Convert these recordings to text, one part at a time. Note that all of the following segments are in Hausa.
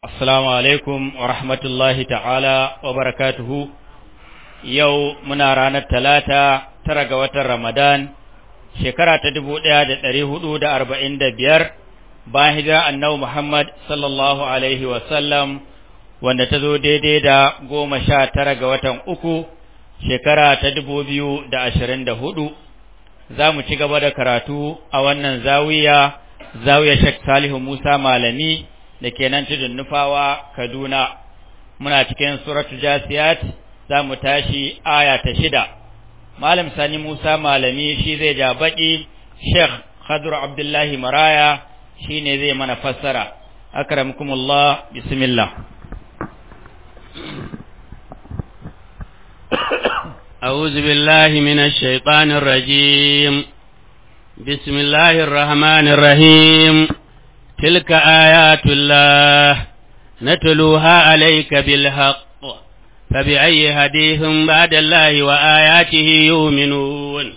Assalamu alaikum wa rahmatullahi ta'ala wa barakatuhu. Yau muna ranar Talata 9 ga watan Ramadan, shekara ta 1445 bayan hijira Annabi Muhammad sallallahu alaihi wa sallam, wanda ta zo daidai da 19 ga watan uku shekara ta 2024. Za mu ci gaba da karatu a wannan zawiya Sheikh Salihu Musa Malami da ke nan tudun Nufawa, Kaduna. Muna cikin suratul Jasiyat, za mu tashi aya ta 6. Malam Sani Musa Malami shi zai ja baki, Sheikh Khadru Abdullahi Maraya shi ne zai mana fassara. Akramukumullah, bismillah. أعوذ بالله من الشيطان الرجيم. بسم الله الرحمن الرحيم. تلك آيات الله نتلوها عليك بالحق فبأي حديث بعد الله وآياته يؤمنون.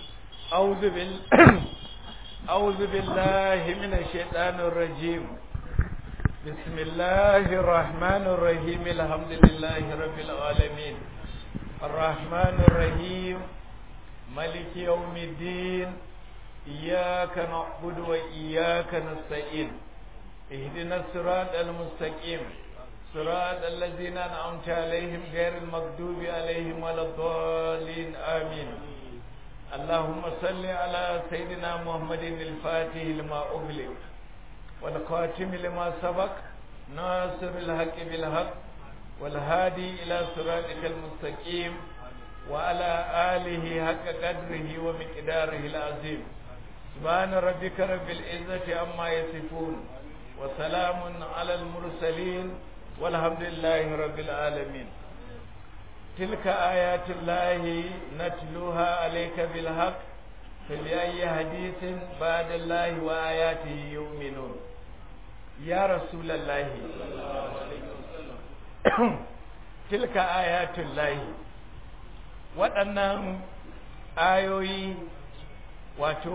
أعوذ بالله من الشيطان الرجيم. بسم الله الرحمن الرحيم. الحمد لله رب العالمين الرحمن الرحيم مالك يوم الدين. إياك نعبد وإياك نستعين. اهدنا الصراط المستقيم صراط الذين أنعمت عليهم غير المغضوب عليهم ولا الضالين آمين. اللهم صل على سيدنا محمد الفاتح لما أغلق والخاتم لما سبق ناصر الحق بالحق والهادي إلى صراطك المستقيم وعلى آله حق قدره ومقداره العظيم. سبحان ربك رب العزة عما يصفون وسلام على المرسلين والحمد لله رب العالمين. تلك آيات الله نتلوها عليك بالحق فبأي حديث بعد الله وآياته يؤمنون. يا رسول الله تلك آيات الله، waɗannan ayoyi wato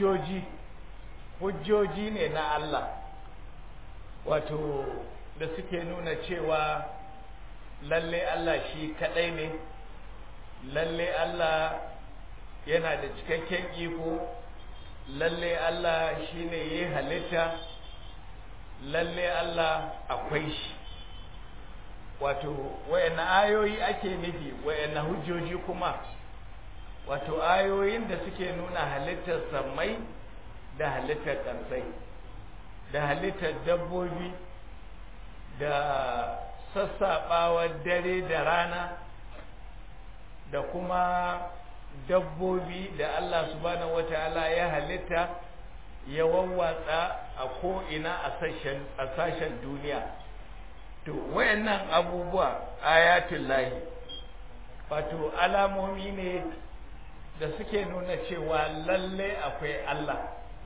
hujjoji ne na Allah, wato da suke nuna cewa lalle Allah shi kadai ne, lalle Allah yana da cikakken iko, lalle Allah shine yayi halitta, lalle Allah akwai shi. Wato wayannan ayoyi ake nufi, wayannan hujjoji kuma wato ayoyin da suke nuna halittar sammai da halittar ƙarsai da halittar dabbobi da sassaɓawar dare da rana da kuma dabbobi da Allah subhanahu wataala ya halitta ya wawwatsa a ko'ina a sashen duniya. To wayannan abubuwa ayatul lahi wato alamomi ne da suke nuna cewa lalle akwai Allah,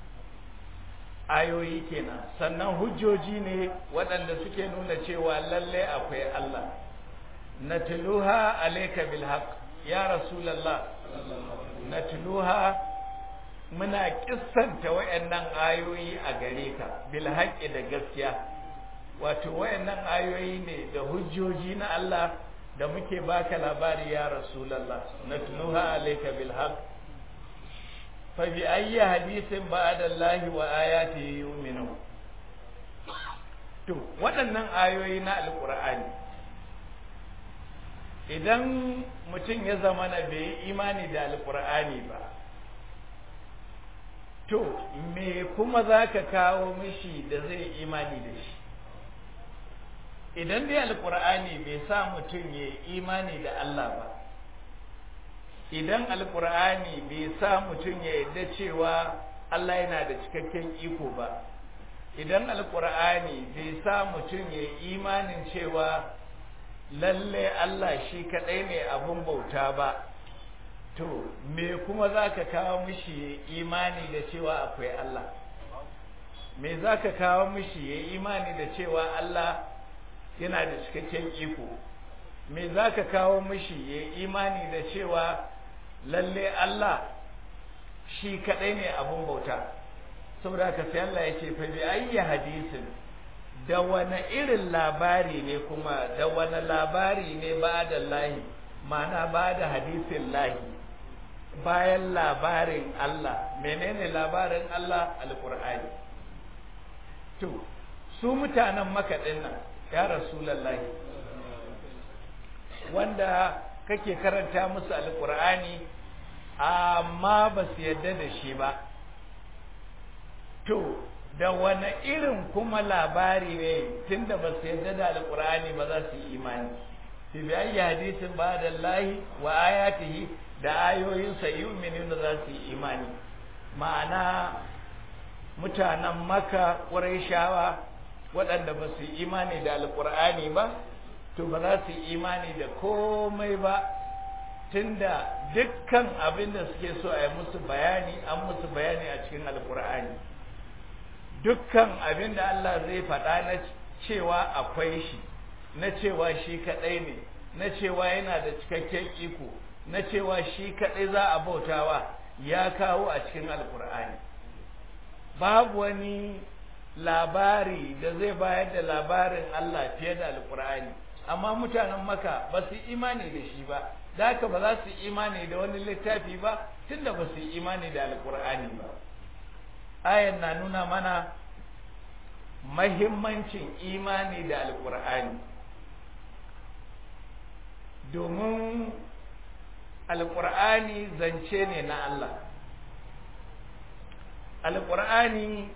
ayoyi kenan. Sannan hujjoji ne waɗanda suke nuna cewa lalle akwai Allah. Natluha alayka bil haqq ya rasulullah, natluha muna kissanta wayannan ayoyi a gare ka bil haqqi da gaskiya. Wato wayannan ayoyi ne da hujjoji na Allah da muke baka labari ya rasulullah. Natluha alayka bil haqq fa bi ayyi hadithin ba'da Allah wa ayatihi yu'minu. To waɗannan ayoyi na alqur'ani, idan mutum ya zama na bai imani da alqur'ani ba, to me kuma zaka kawo mishi da zai imani da shi? Idan dai alqur'ani bai sa mutum ya imani da Allah ba, idan alqur'ani bai sa mutum ya yarda cewa Allah yana da cikakken iko ba, idan alqur'ani bai sa mutum ya imanin cewa lalle Allah shi kadai ne abun bauta ba, to me kuma zaka kawo mishi imani da cewa akwai Allah? Me zaka kawo mishi ya imani da cewa Allah yana da cikakken iko? Me za ka kawo mishi ya imani da cewa lalle Allah shi kaɗai ne abun bauta? Saboda ka sai Allah ya ce fa bi ayyi hadisin da wani irin labari ne kuma da wani labari ne ba da lahi ma'ana ba da hadisin lahi bayan labarin Allah menene labarin Allah alqur'ani to su mutanen Makka dinnan ya rasulullahi wanda kake karanta musu alqur'ani amma ba su yadda da shi ba to da wani irin kuma labari ne tunda ba su yadda da alqur'ani ba za su yi imani fi bi ayi hadisin ba'da Allah wa ayatihi da ayoyinsa yu'minuna za su yi imani ma'ana mutanen Makka Qurayshawa waɗanda ba su yi imani da alqur'ani ba to ba za su yi imani da komai ba tunda dukkan abin da suke so a yi musu bayani an musu bayani a cikin alqur'ani dukkan abin da Allah zai faɗa na cewa akwai shi na cewa shi kaɗai ne na cewa yana da cikakken iko na cewa shi kaɗai za a bautawa ya kawo a cikin alkur'ani babu wani labari da zai bayar da labarin Allah fiye da alkur'ani amma mutanen Makka ba su imani da shi ba da haka ba za su imani da wani littafi ba tunda ba su imani da alkur'ani ba ayan na nuna mana mahimmancin imani da alkur'ani domin alkur'ani zance ne na Allah alkur'ani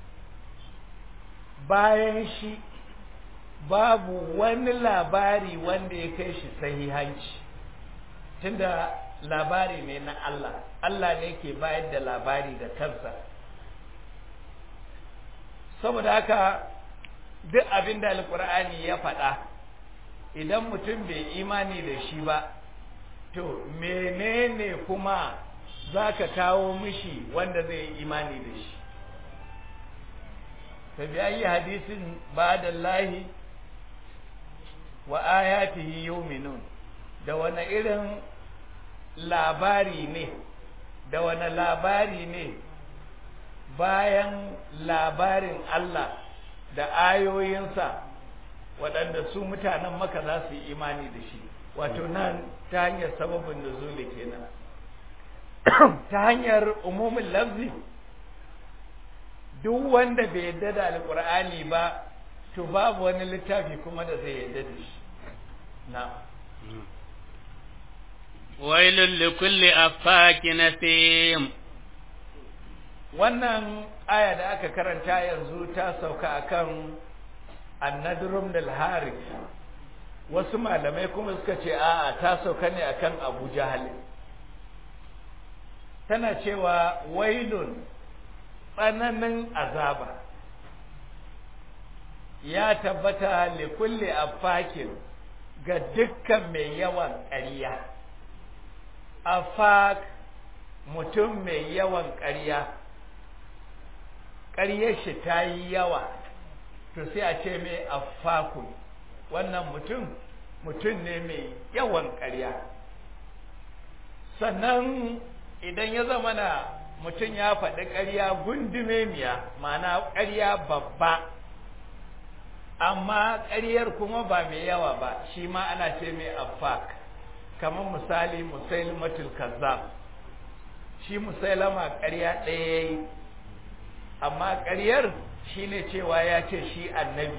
bayan shi babu wani labari wanda ya kai shi sahihanci tunda labari ne na Allah Allah ne ke bayar da labari da kansa saboda haka duk abin da alkur'ani ya faɗa idan mutum bai imani da shi ba to menene kuma zaka kawo mishi wanda zai yi imani da shi tabi ayi hadisin ba'da Allah wa ayatihi yu'minun da wani irin labari ne da wani labari ne bayan labarin Allah da ayoyinsa waɗanda su mutanen Makka za su yi imani da shi wato nan ta hanyar sababin nuzuli kenan ta hanyar umumin lafzi duk wanda bai yadda da alqur'ani ba to babu wani littafi kuma da zai yadda da shi na wailul likulli affakin athim wannan aya da aka karanta yanzu ta sauka akan annadrum dal harith wasu malamai kuma suka ce a'a ta sauka ne akan Abu Jahal tana cewa wailun tsananin azaba ya tabbata li kulli affakin ga dukkan mai yawan ƙarya afak mutum mai yawan ƙarya ƙaryar shi ta yi yawa to sai a ce mai affakun wannan mutum ne mai yawan ƙarya sannan idan ya zama na mutum ya faɗi ƙarya gundume miya ma'ana ƙarya babba amma ƙaryar kuma ba mai yawa ba shi ma ana ce mai affak kamar misali musailimatul kazzab shi musailama ƙarya ɗaya yayi amma ƙaryar shine cewa ya ce shi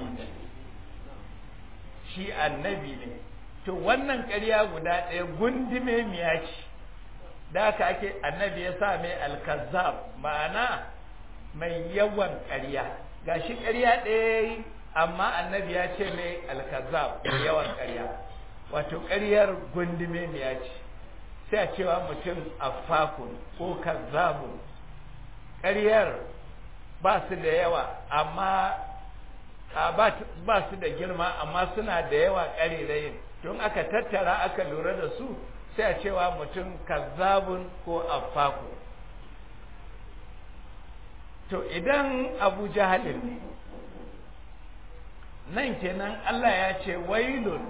annabi ne to wannan ƙarya guda ɗaya gundume miya ce da haka ake annabi ya sa mai alkazzab ma'ana mai yawan ƙarya gashi ƙarya ɗaya amma annabi ya ce mai alkazzab mai yawan ƙarya wato ƙaryar gundume miya ce sai a cewa mutum affakun ko kazzabun ƙaryar ba su da yawa amma ba su da girma amma suna da yawa ƙarerayin don aka tattara aka lura da su sai a cewa mutum kazzabun ko affaku to idan Abu Jahalin ne nan kenan Allah ya ce wailun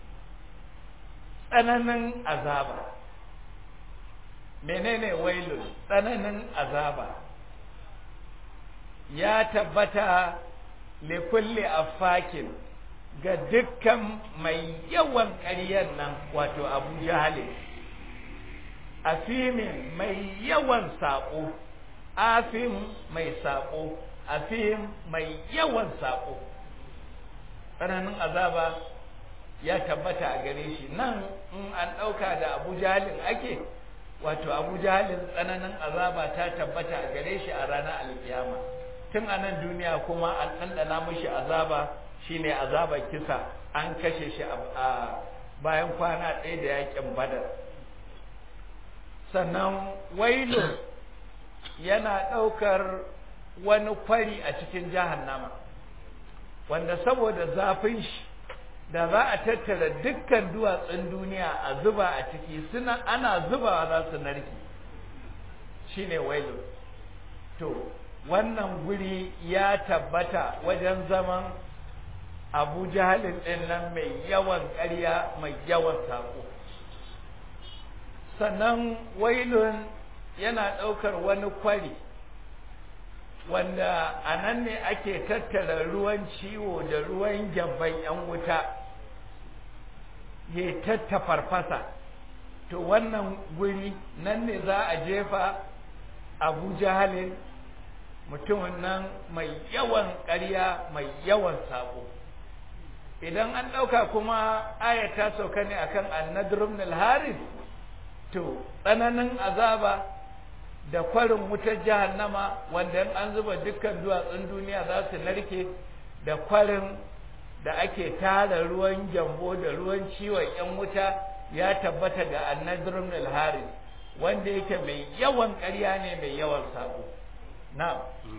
tsananin azaba menene wailun tsananin azaba ya tabbata li kulli affakin ga dukkan mai yawan ƙaryar nan wato Abu Jahal afimin mai yawan saƙo afim mai saƙo afim mai yawan saƙo tsananin azaba ya tabbata a gare shi nan in an ɗauka da Abu Jahalin ake wato Abu Jahalin tsananin azaba ta tabbata a gare shi a ranar alkiyama tun a nan duniya kuma an ɗanɗana mishi azaba shine azabar kisa an kashe shi a bayan kwana ɗaya da yakin Badar sannan wailun yana ɗaukar wani kwari a cikin jahannama wanda saboda zafin shi da za a tattara dukkan duwatsun duniya a zuba a ciki ana zubawa za su narki shine wailun to wannan guri ya tabbata wajen zaman Abu Jahalin ɗin nan mai yawan ƙarya mai yawan saƙo sannan wailun yana ɗaukar wani kwari wanda a nan ne ake tattara ruwan ciwo da ruwan gyamban 'yan wuta ya tattafarfasa to wannan guri nan ne za a jefa Abu Jahalin mutumin nan mai yawan ƙarya mai yawan saƙo idan an ɗauka kuma ayata sauka ne akan An-Nadr ibn al-Harith to tsananin azaba da kwarin wutar jahannama wanda in an zuba dukkan duwatsun duniya za su narke da kwarin da ake tara ruwan gyambo da ruwan ciwon yan wuta ya tabbata ga An-Nadr ibn al-Harith wanda yake mai yawan ƙarya ne mai yawan sabo na'am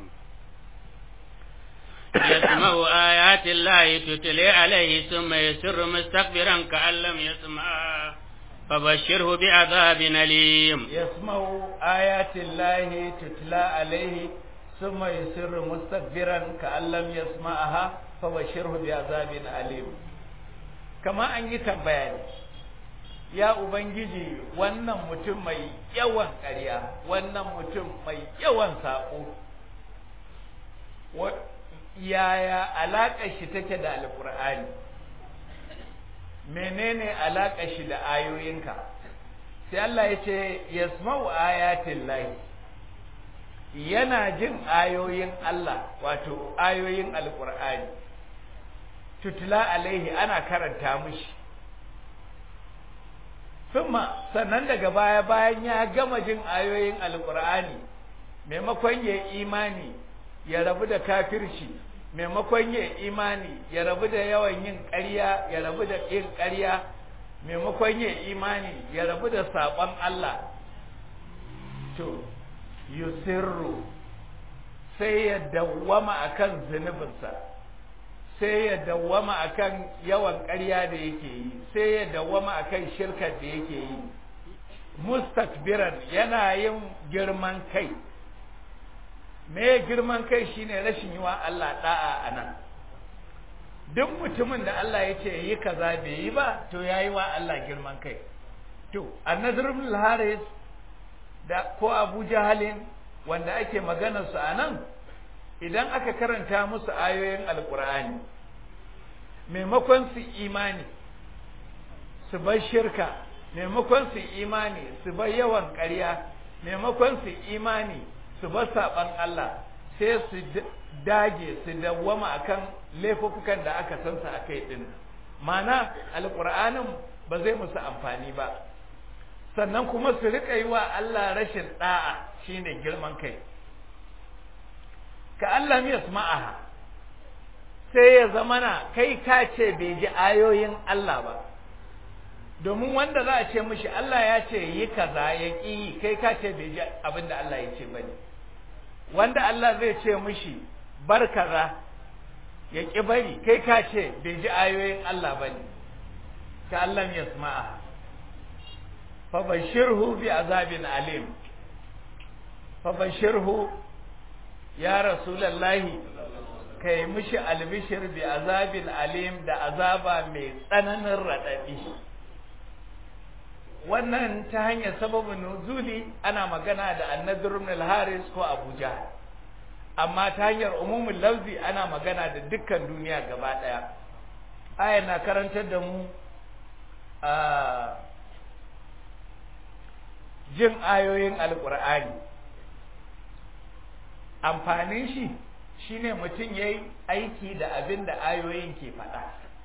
يسمع آيات الله تتلى عليه ثم يسر مستكبرا كأن لم يسمعها فبشره بعذاب أليم يسمع آيات الله تتلى عليه ثم يسر مستكبرا كأن لم يسمعها فبشره بعذاب أليم كما أن يتبين ya ubangiji wannan mutum mai yawan ƙarya wannan mutum mai yawan saƙo yaya alaƙar shi take da alƙur'ani menene alaƙar shi da ayoyinka sai Allah ya ce yasma'u ayatin lahi yana jin ayoyin Allah wato ayoyin alƙur'ani tutula alaihi ana karanta mishi sannan daga baya bayan ya gama jin ayoyin alƙur'ani maimakon ya imani ya rabu da kafirci maimakon ya imani ya rabu da yawan yin ƙarya ya rabu da yin ƙarya maimakon ya imani ya rabu da saɓon Allah to yusirru sai ya dawwama akan zunubinsa sai ya dawwama akan yawan ƙarya da yake yi sai ya dawwama akan shirkar da yake yi mustakbiran yana yin girman kai me girman kai shine rashin yi wa Allah da'a anan duk mutumin da Allah ya ce yi kaza bai yi ba to yayi wa Allah girman kai to An-Nadr ibn al-Harith da ko Abu Jahalin wanda ake maganar su anan idan aka karanta musu ayoyin alkur'ani maimakon su imani su bar shirka maimakon su imani su bar yawan ƙarya maimakon su imani su bar saban Allah sai su dage su dawwama akan laifukan da aka san su akai din mana alkur'anin ba zai musu amfani ba sannan kuma su rika yi wa Allah rashin da'a shine girman kai ka Allah mai yasma'aha sai ya zamana kai ka ce bai ji ayoyin Allah ba domin wanda za a ce mishi Allah ya ce yi kaza ya ƙi kai ka ce bai ji abinda Allah ya ce bane wanda Allah zai ce mishi bar kaza ya ƙi bari kai ka ce bai ji ayoyin Allah bane ka Allah mai yasma'aha fa bashirhu bi azabin alim fa bashirhu ya rasulallahi kai mishi albishir bi azabin alim da azaba mai tsananin raɗaɗi wannan ta hanyar sababin nuzuli ana magana da An-Nadr ibn al-Haris ko Abu Jahl amma ta hanyar umumul lafzi ana magana da dukkan duniya gaba daya. Ayar na karantar da mu jin ayoyin alkur'ani. Amfanin shi shine mutum yayi aiki da abin da ayoyin ke faɗa.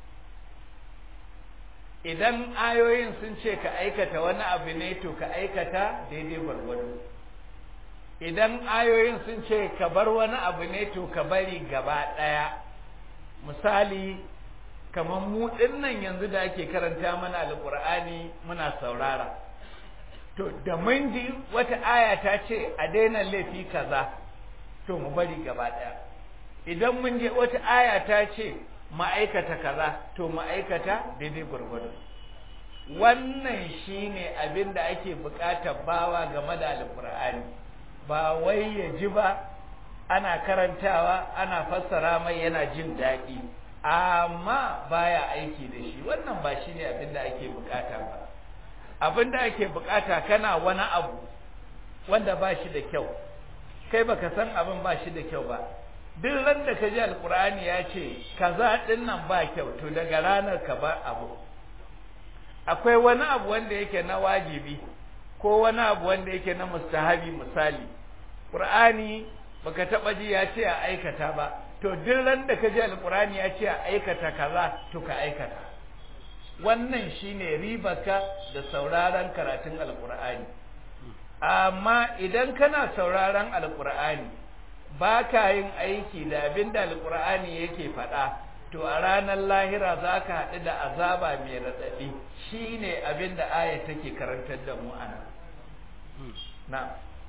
Idan ayoyin sun ce ka aikata wani abu ne, to ka aikata daidai gwargwado. Idan ayoyin sun ce ka bar wani abu ne, to ka bari gaba ɗaya. Misali, kamar mu nan yanzu da ake karanta mana alƙur'ani muna saurara. To da mun ji wata aya ta ce a daina laifi kaza, to mu bari gaba ɗaya. Idan mun ji wata aya ta ce ma'aikata kaza, to ma'aikata daidai gwargwado. Wannan shine abin da ake buƙatar bawa game da alƙur'ani. Ba wai ya ji ba ana karantawa ana fassara mai yana jin daɗi amma baya aiki da shi. Wannan ba shine abin da ake buƙata ba. Abin da ake buƙata, kana wani abu wanda ba shi da kyau, kai baka san abin ba shi da kyau ba, duk ran da ka ji alkur'ani ya ce kaza din nan ba kyau, to daga ranar ka bar abu. Akwai wani abu wanda yake na wajibi ko wani abu wanda yake na mustahabi. Misali, qur'ani baka taba ji ya ce a aikata ba, to duk ran da ka ji alkur'ani ya ce a aikata kaza, to ka aikata. Wannan shine ribarka da sauraron karatun alkur'ani. Amma idan kana sauraron alkur'ani ba ka yin aiki da abin da alkur'ani yake faɗa, to a ranar lahira za ka haɗu da azaba mai raɗaɗi. Shi ne abin da aya take karantar da mu ana. Na.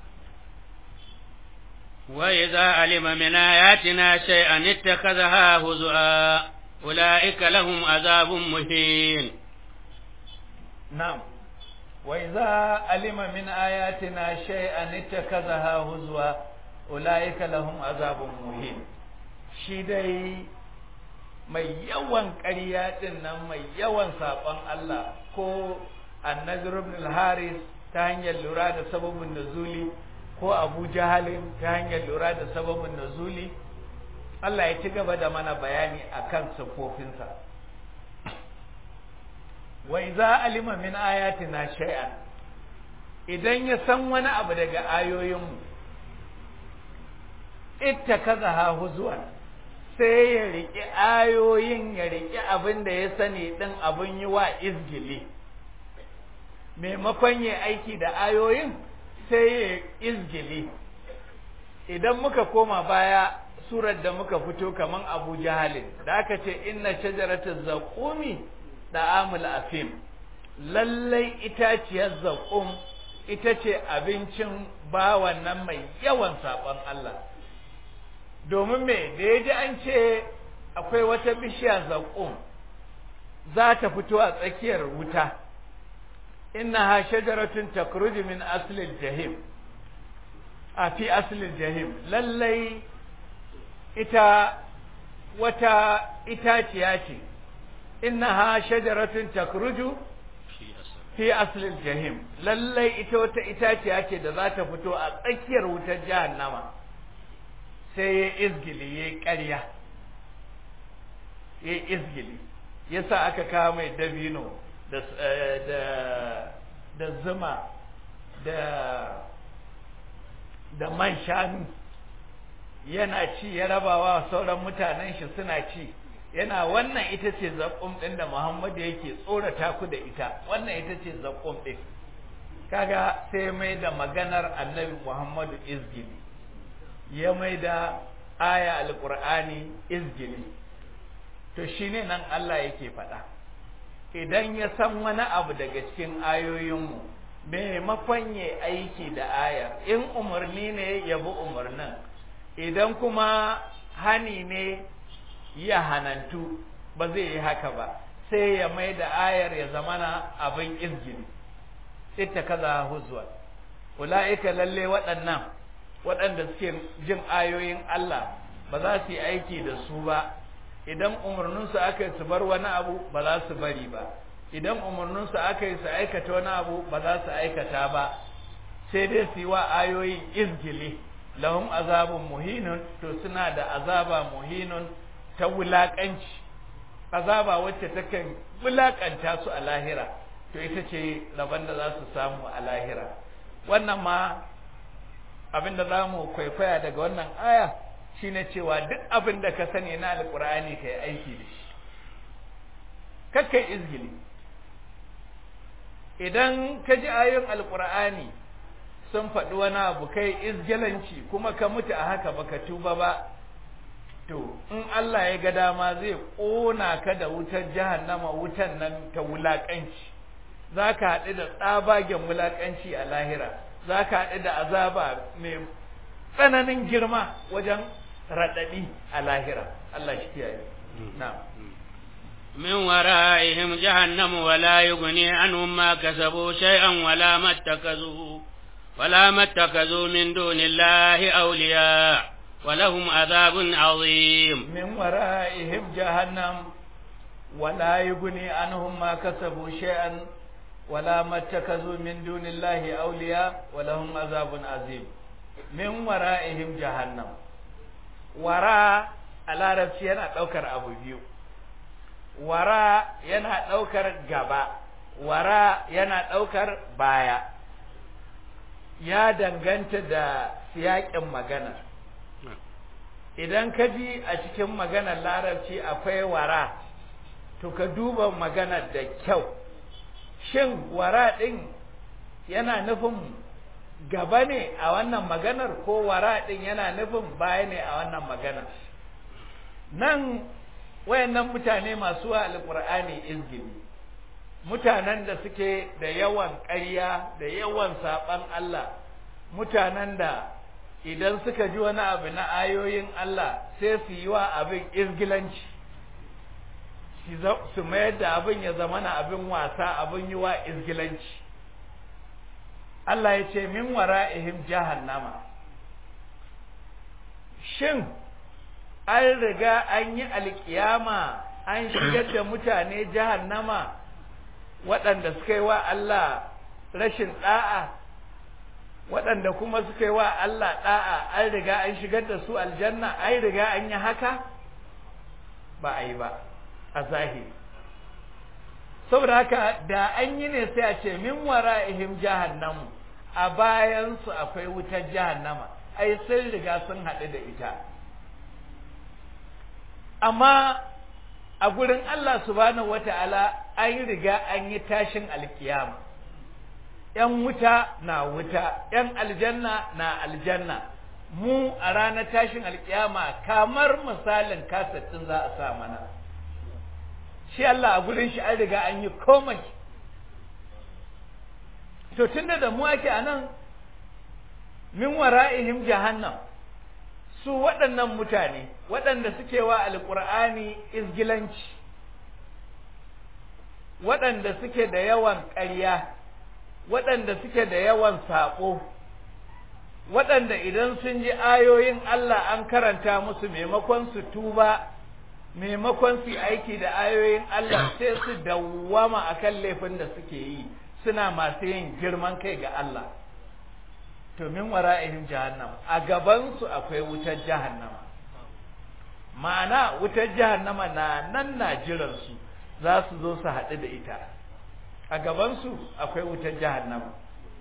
وإذا علم من آياتنا شيئا اتخذها هزؤا أولئك لهم عذاب مهين. نعم. وإذا علم من آياتنا شيئا اتخذها هزوا أولئك لهم عذاب مهين. shi dai mai yawan ƙarya din nan, mai yawan saɓon Allah, ko An-Nadr ibn al-Haris ta hanyar lura da sababin nuzuli, ko Abu Jahalin ta hanyar lura da sababin nuzuli, Allah ya ci gaba da mana bayani akan sifofinsa. Wa idza alima min ayatina shay'an, idan ya san wani abu daga ayoyinmu, ittakazaha huzwan, sai ya riƙi ayoyin, ya riƙi abin da ya sani ɗin abin yi wa izgili. Maimakon ya aiki da ayoyin, sai ya izgili. Idan muka koma baya, surar da muka fito kaman Abu Jahalin, da aka ce inna shajarataz zaqumi da'amul afim, lallai itaciyar zaqum ita ce abincin bawan nan mai yawan saɓon Allah. Domin me, da ya ji an ce akwai wata bishiya zaƙum za ta fito a tsakiyar wuta, innaha shajaratun takhruju min aslil jahim, a fi aslil jahim, lallai ita wata itaciya ce, innaha shajaratun takhruju fi aslil jahim, lallai ita wata itaciya ce da za ta fito a tsakiyar wutar jahannama. Sai ya izgili, ya yi ƙarya, ya yi izgili, ya sa aka kawo mai dabino da zuma da man shanu, yana ci, ya rabawa sauran mutanen shi suna ci, yana wannan ita ce zaƙum ɗin da Muhammadu yake tsorata ku da ita, wannan ita ce zaƙum ɗin. Kaga sai mai da maganar annabi Muhammadu izgili, ya mai da aya alƙur'ani izgili. To shine nan Allah yake faɗa, idan ya san wani abu daga cikin ayoyinmu, maimakon ya aiki da aya, in umarni ne ya bi umarnin, idan kuma hani ne ya hanantu, ba zai yi haka ba, sai ya mai da ayar ya zamana abin izgili. Ita kaza huzwa, ula'ika lalle waɗanda suke jin ayoyin Allah ba za su yi aiki da su ba. Idan umarninsu aka yi su bar wani abu, ba za su bari ba. Idan umarninsu aka yi su aikata wani abu, ba za su aikata ba, sai dai su yi wa ayoyin izgili. lahum azabun muhinun, to suna da azaba muhinun ta wulaƙanci, azaba wacce takan wulaƙanta su a lahira, to ita ce rabon da za su samu a lahira. Wannan ma abin da za mu kwaikwaya daga wannan aya shine cewa duk abin da ka sani na alƙur'ani ka yi aiki da shi, kakkai izgili. Idan ka ji ayoyin alƙur'ani sun faɗi wani abu kai izgilanci kuma ka mutu a haka baka tuba ba, to in Allah ya ga dama zai ƙona ka da wutar jahannama, wutan nan ta wulaƙanci. Za ka haɗu da tsabagen wulaƙanci a lahira, za ka haɗu da azaba mai tsananin girma wajen raɗaɗi a lahira. Allah shi kiyaye. Na'am. من ورائهم جهنم ولا يغني عنهم ما كسبوا شيئا ولا ما اتخذوا من دون الله أولياء ولهم عذاب عظيم. من ورائهم جهنم ولا يغني عنهم ما كسبوا شيئا ولا ما اتخذوا من دون الله أولياء ولهم عذاب عظيم. من ورائهم جهنم. وراء العربي yana ɗaukar abu biyu. Wara yana ɗaukar gaba, wara yana ɗaukar baya, ya danganta da siyaƙin magana. Idan ka ji a cikin maganar larabci akwai wara, to ka duba maganar da kyau. Shin wara ɗin yana nufin gaba ne a wannan maganar, ko wara ɗin yana nufin baya ne a wannan maganar? Nan wayannan mutane masu wa alƙur'ani izgili, mutanen da suke da yawan ƙarya da yawan saɓan Allah, mutanen da idan suka ji wani abu na ayoyin Allah sai su yi wa abin izgilanci, su mayar da abin ya zama na abin wasa, abin yi wa izgilanci. Allah ya ce min wara'ihim jahannama. Shin an riga an yi alkiyama an shigar da mutane jahannama waɗanda suka yi wa Allah rashin ɗa'a, waɗanda kuma suka yi wa Allah ɗa'a an riga an shigar da su aljanna, an riga an yi haka? Ba a yi ba a zahiri. Saboda haka da an yi ne sai a ce min wara'ihim jahannamu, a bayansu akwai wutar jahannama, ai sun riga sun haɗu da ita. Amma a gurin Allah subhanahu wata'ala an riga an yi tashin alkiyama, ‘yan wuta na wuta, ‘yan aljanna na aljanna. Mu a ranar tashin alkiyama kamar misalin kasatin za a sa mana. Shi Allah a gurin shi an riga an yi komai. To tunda da mu ake anan, min wara'ihim jahannam, su waɗannan mutane waɗanda suke wa alƙur'ani izgilanci, waɗanda suke da yawan ƙarya, waɗanda suke da yawan saɓo, waɗanda idan sun ji ayoyin Allah an karanta musu maimakon su tuba, maimakon su aiki da ayoyin Allah sai su dawwama akan laifin da suke yi, suna masu yin girman kai ga Allah. To min wara'ihim jahannam, a gabansu akwai wutar jahannama. Ma'ana wutar jahannama na nan na jiransu, za su zo su haɗu da ita. A gabansu akwai wutar jahannama.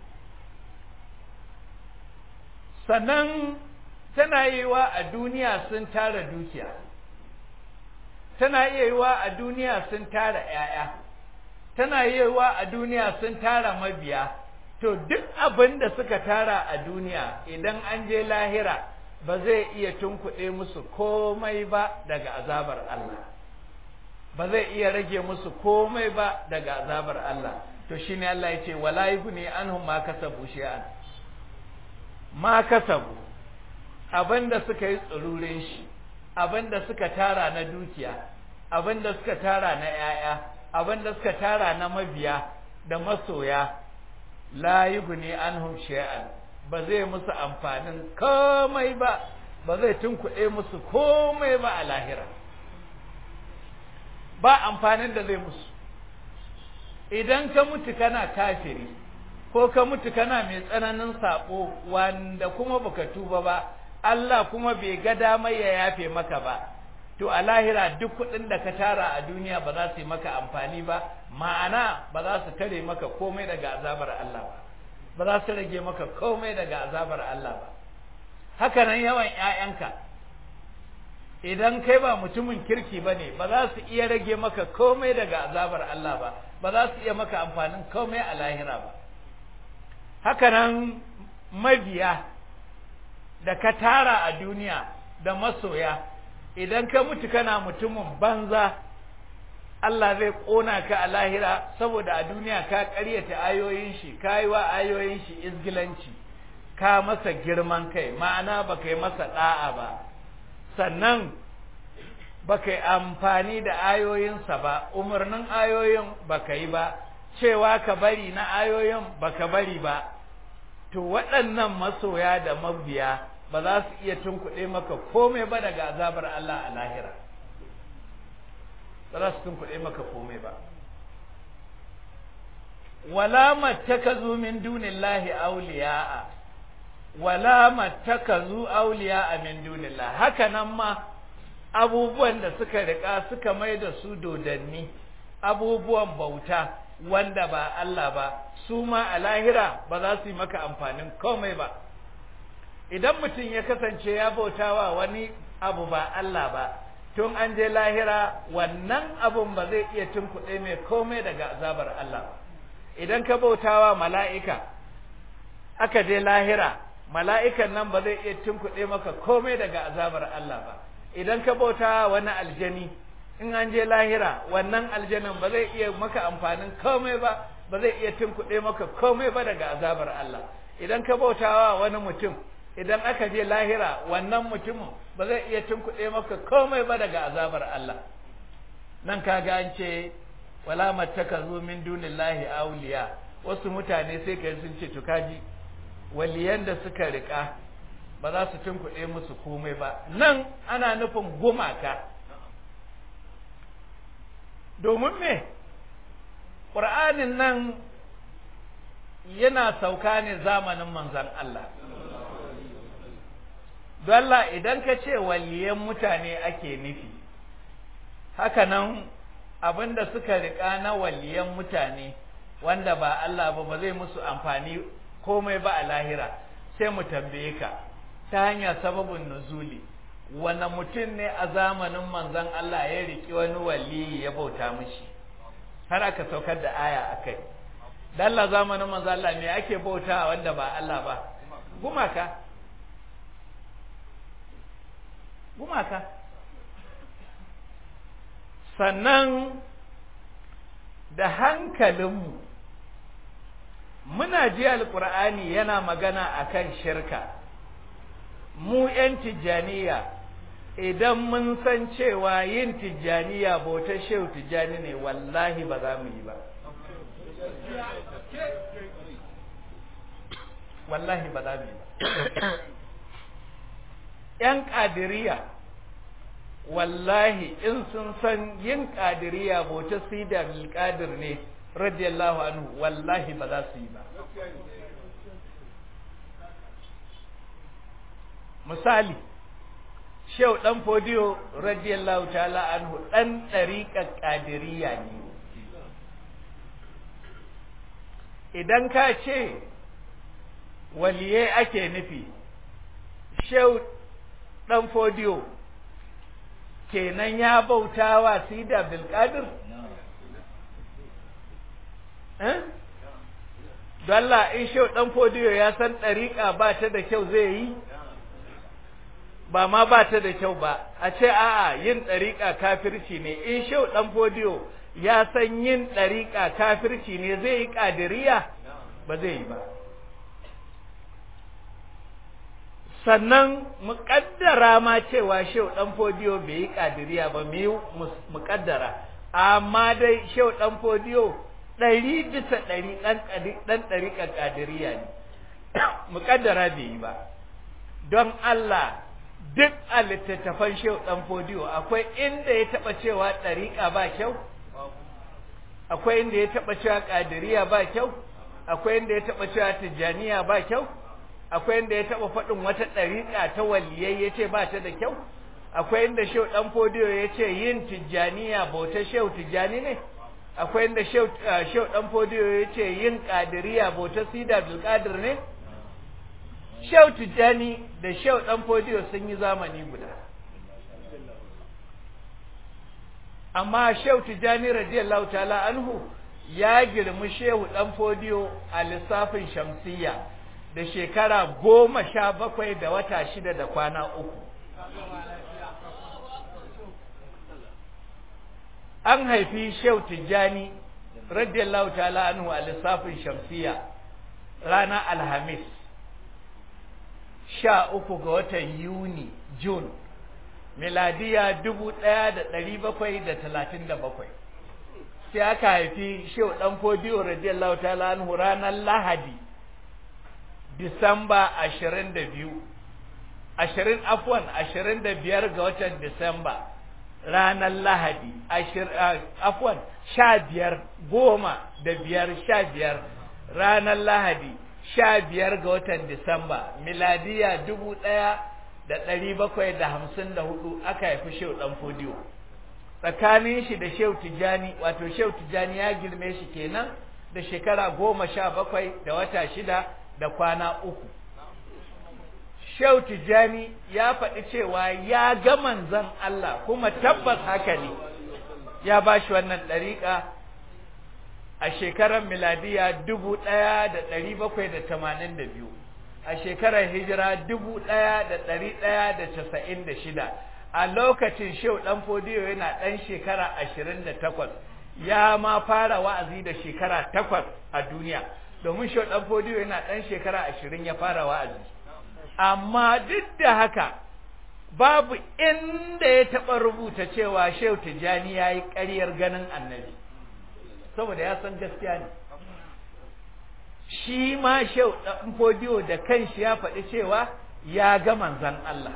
Sannan tana yiwa a duniya sun tara dukiya, tana yiwa a duniya sun tara ‘ya'ya, tana yiwa a duniya sun tara mabiya. To duk abin da suka tara a duniya idan an je lahira ba zai iya tunkuɗe musu komai ba daga azabar Allah, ba zai iya rage musu komai ba daga azabar Allah. To shine Allah ya ce wala yughni anhum ma kasabu shay'an. Ma kasabu, abinda suka yi tsururin shi, abinda suka tara na dukiya, abinda suka tara na 'ya'ya, abinda suka tara na mabiya da masoya, la yughni anhum shay'an, ba zai musu amfanin komai ba, ba zai tunkuɗe musu komai ba a lahira, ba amfanin da zai musu. Idan ka mutu kana kafiri, ko ka mutu kana mai tsananin sabo wanda kuma baka tuba ba Allah kuma bai ga damar ya yafe maka ba to a lahira duk kuɗin da ka tara a duniya ba za su yi maka amfani ba ma'ana ba za su tare maka komai daga azabar Allah ba za su rage maka komai daga azabar Allah ba haka nan yawan ƴaƴanka idan kai ba mutumin kirki bane ba za su iya rage maka komai daga azabar Allah ba za su iya maka amfanin komai a lahira ba haka nan mabiya da ka tara a duniya da masoya idan ka mutu kana mutumin banza Allah zai ƙona ka a lahira saboda a duniya ka ƙaryata ayoyin shi ka yi wa ayoyin shi izgilanci ka masa girman kai ma'ana baka yi masa ɗa'a ba sannan baka yi amfani da ayoyinsa ba umarnin ayoyin baka yi ba cewa ka bari na ayoyin baka bari ba to waɗannan masoya da mabiya ba za su iya tunkuɗe maka komai ba daga azabar Allah a lahira ba za su tunkuɗe maka komai ba wala mattakazu min dunillahi awliya'a wala mattakazu awliya'a min dunillahi haka nan ma abubuwan da suka rika suka mai da su dodanni abubuwan bauta wanda ba Allah ba su ma a lahira ba za su yi maka amfanin komai ba idan mutum ya kasance ya bautawa wani abu ba Allah ba tun an je lahira wannan abun ba zai iya tunkuɗe mai komai daga azabar Allah ba idan ka bautawa mala'ika aka je lahira mala'ikan nan ba zai iya tunkuɗe maka komai daga azabar Allah ba idan ka bautawa wani aljani in an je lahira wannan aljanin ba zai iya maka amfanin komai ba ba zai iya tunkuɗe maka komai ba daga azabar Allah idan ka bautawa wani mutum idan aka je lahira wannan mutumin ba zai iya tunkuɗe maka komai ba daga azabar Allah nan kaga an ce wala mattakazu min dunillahi awliya wasu mutane sai kai sun ce to kaji waliyan da suka rika ba za su tunkuɗe musu komai ba nan ana nufin gumaka domin me ƙur'anin nan yana sauka ne zamanin manzon Allah don Allah idan ka ce waliyan mutane ake nufi haka nan abinda suka riƙa na waliyan mutane wanda ba Allah ba zai musu amfani komai ba a lahira sai mu tambaye ka ta hanyar sababin nuzuli wani mutum ne a zamanin manzon Allah ya riƙi wani waliyi ya bauta mishi har aka saukar da aya akai dan Allah zamanin manzon Allah me ake bauta wanda ba Allah ba gumaka sannan da hankalinmu muna ji alƙur'ani yana magana akan shirka mu 'yan tijjaniya idan mun san cewa yin tijjaniya bautar shehu tijjani ne wallahi ba za mu yi ba wallahi ba za mu yi ba 'yan ƙadiriya wallahi in sun san yin ƙadiriya bauta sida alƙadir ne radiyallahu anhu wallahi ba za su yi ba misali shehu dan fodiyo radiyallahu ta'ala anhu dan ɗariƙar ƙadiriya ne idan ka ce waliyai ake nufi shehu dan fodiyo kenan ya bautawa sida bilqadir dalla in shehu dan fodiyo ya san ɗariƙa ba ta da kyau zai yi ba ma ba ta da kyau ba a ce a'a yin ɗariƙa kafirci ne in shehu dan fodiyo ya san yin ɗariƙa kafirci ne zai yi ƙadiriya ba zai yi ba sannan muƙaddara ma cewa shehu ɗan fodiyo bai yi ƙadiriya ba muƙaddara amma dai shehu ɗan fodiyo 100% ɗan ɗariƙar ƙadiriya ne muƙaddara bai yi ba don Allah duk a littattafan shehu ɗan fodiyo akwai inda ya taɓa cewa ɗariƙa ba kyau akwai inda ya taɓa cewa ƙadiriya ba kyau akwai inda ya taba cewa tijjaniya ba kyau, akwai inda ya taba faɗin wata ɗariƙa ta waliyai yace ba ta da kyau, akwai inda Shehu Dan Fodiyo yace yin tijjaniya bautar Shehu Tijjani ne, akwai inda Shehu Dan Fodiyo yace yin Qadiriyya bautar Sidi Abdul Qadir ne. Shehu Tijjani da Shehu Dan Fodiyo sun yi zamani guda, amma Shehu Tijjani radiyallahu ta'ala anhu ya girmi Shehu Dan Fodiyo a lissafin shamsiyya da shekara 17 da wata 6 da kwana 3. An haifi Shehu Tijjani radiyallahu ta'ala anhu a lissafin shamsiyya ranar Alhamis 13 ga watan Yuni June miladiya 1737. Sai aka haifi Shehu Dan Fodiyo radiyallahu ta'ala anhu ranar Lahadi Disamba 25 ga watan Disamba ranar Lahadi 15 ranar Lahadi 15 ga watan Disamba miladiya 1754 aka haifi Shehu Dan Fodiyo. Tsakanin shi da Shehu Tijjani, wato Shehu Tijjani ya girme shi kenan da shekara 17 da wata 6 da kwana 3. Shehu Tijjani ya faɗi cewa ya ga manzon Allah, kuma tabbas haka ne, ya ba shi wannan ɗariƙa a shekarar miladiya 1782, a shekarar hijira 1196. A lokacin Shehu Dan Fodiyo yana ɗan shekara 28, ya ma fara wa'azi da shekara 8 a duniya, domin Shehu Dan Fodiyo yana ɗan shekara 20 ya fara wa'azi. Amma duk da haka babu inda ya taɓa rubuta cewa Shehu Tijjani ya yi ƙaryar ganin annabi, saboda ya san gaskiya ne. Shi ma Shehu Dan Fodiyo da kanshi ya faɗi cewa ya ga manzon Allah.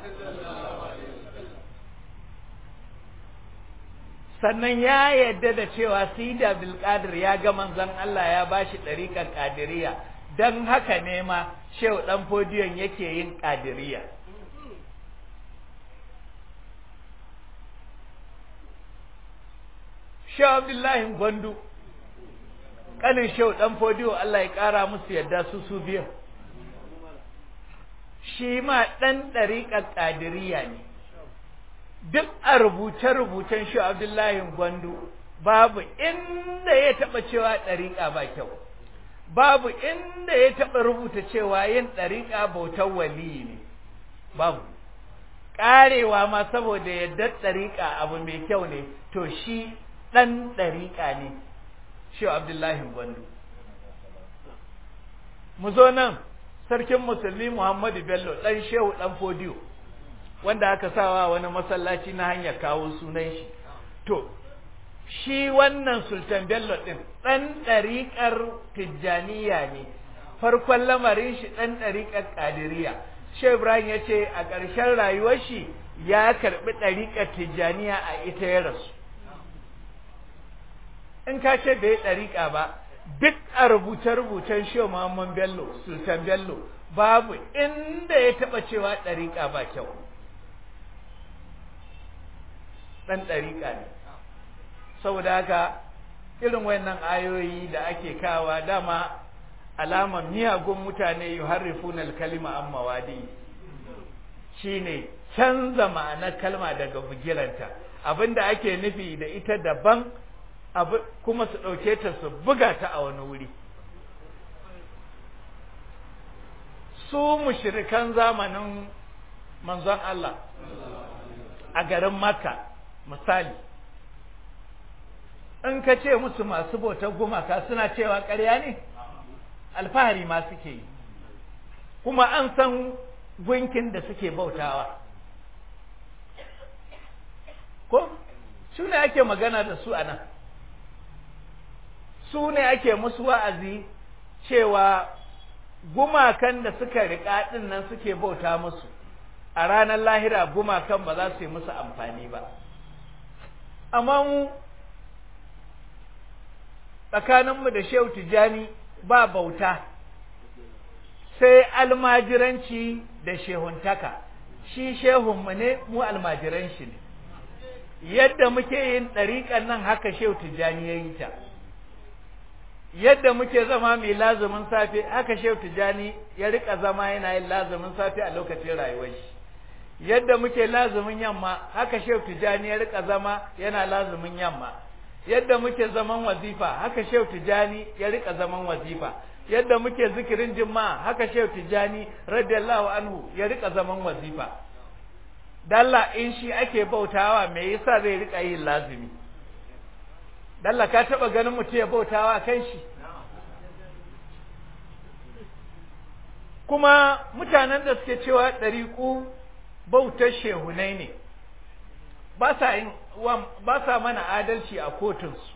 Sannan ya yarda da cewa Sidi Abdul Qadir ya ga manzon Allah ya bashi ɗariƙar Qadiriyya, don haka ne ma Shehu Dan Fodiyon yake yin Qadiriyya. Shehu Abdullahi Gwandu kanin Shehu Dan Fodiyo, Allah ya ƙara musu yadda su biyu, shi ma ɗan ɗariƙar Qadiriyya ne. Duk a rubuce-rubucen Shehu Abdullahi Gwandu babu inda ya taɓa cewa ɗariƙa ba kyau, babu inda ya taɓa rubuta cewa yin ɗariƙa bautar waliyi ne, babu. Ƙarewa ma saboda yadda ɗariƙa abu mai kyau ne, to shi ɗan ɗariƙa ne, Shehu Abdullahi Gwandu. Mu zo nan, sarkin musulmi Muhammadu Bello ɗan Shehu Dan Fodiyo, wanda aka sawa wani masallaci na hanyar kawo sunan shi. To, shi wannan Sultan Bello ɗin ɗan ɗariƙar Tijjaniya ne, farkon lamarin shi ɗan ɗariƙar Qadiriyya. Shehu Ibrahim ya ce a ƙarshen rayuwar shi ya karɓi ɗariƙar Tijjaniya a ita ya rasu. In ka ce bai ɗariƙa ba, duk a rubuce-rubucen Shehu Muhammad Bello, Sultan Bello, babu inda ya taɓa cewa ɗariƙa ba kyau. Ɗan ɗariƙa ne. Saboda haka irin wannan ayoyi da ake kawa dama alaman miyagun mutane yuharrifuna al-kalima an mawadi, shine canza ma'anar kalma daga bugiranta, abinda ake nufi da ita daban, kuma su ɗauke ta su buga ta a wani wuri. Su mushrikan zamanin manzon Allah a garin Makka misali, in ka ce musu masu bautar gumaka suna cewa ƙarya ne, alfahari ma suke yi, kuma an san gunkin da suke bautawa, ko su ne ake magana da su a nan, su ne ake musu wa'azi cewa gumakan da suka riƙa ɗin nan suke bauta musu, a ranar lahira gumakan ba za su yi musu amfani ba. Amma mu tsakaninmu da Shehu Tijjani ba bauta sai almajiranci da shehuntaka. Shi shehunmu ne, mu almajiran shi ne. Yadda muke yin ɗariƙan nan haka Shehu Tijjani ya yi ta. Yadda muke zama mai lazumin safe haka Shehu Tijjani ya rika zama yana yin lazumin safe a lokacin rayuwar shi. Yadda muke lazumin yamma haka Shehu Tijjani ya rika zama yana lazumin yamma. Yadda muke zaman wazifa haka Shehu Tijjani ya rika zaman wazifa. Yadda muke zikirin juma'a haka Shehu Tijjani radiyallahu anhu ya rika zaman wazifa. Dalla in shi ake bautawa me yasa zai rika yin lazimi? Dalla ka taba ganin mutum ya bautawa kan shi? Kuma mutanen da suke cewa ɗariƙu bautar shehunai ne ba sa mana adalci a kotunsu.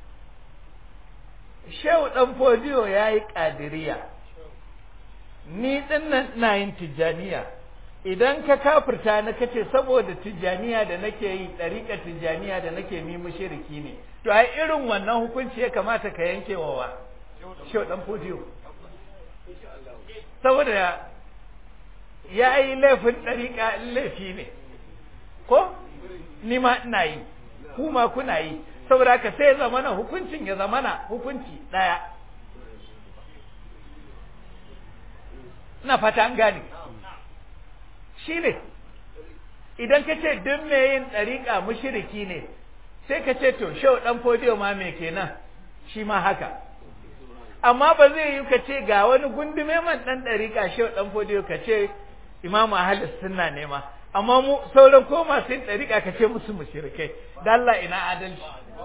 Shehu ɗan Fodiyo ya yi ƙadiriya, ni ɗin nan ina yin tijjaniya. Idan ka kafirta na kace saboda tijjaniya da nake yi, ɗariƙar tijjaniya da nake ni mushriki ne, to ai irin wannan hukunci ya kamata ka yanke wa Shehu ɗan Fodiyo. Saboda ya yi laifin ɗariƙa laifi ne, ko? Ni ma ina yi, kuma kuna yi. Saboda haka sai zamana hukuncin ya zamana hukunci ɗaya. Ina fata an gane. Shi ne, idan ka ce duk mai yin ɗariƙa mushriki ne, sai ka ce to Shehu ɗan Fodiyo ma me kenan, shi ma haka. Amma ba zai yi ka ce ga wani gundume man ɗan ɗariƙa Shehu ɗan Fodiyo ka ce Imamu Ahlus Sunna ne ma, amma mu sauran ko masu yin ɗariƙa ka ce musu mushrikai. Da Allah ina adalci.